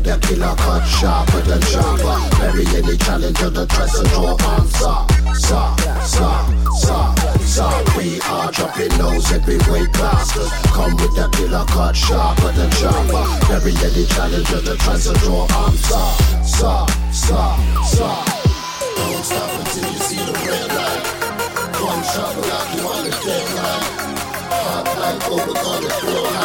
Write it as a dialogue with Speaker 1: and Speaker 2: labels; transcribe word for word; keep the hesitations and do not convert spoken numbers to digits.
Speaker 1: with the killer cut sharper than sharper. Bury any challenge of the tries to draw answer. Sa, sa, sa, sa. We are dropping lows every weight class. Come with the killer cut sharper than sharper. Bury any challenge of the tries to draw answer. Sa, sa, sa. Don't stop until you see the red light. One shot like you on the dead line. Hot like over on the floor.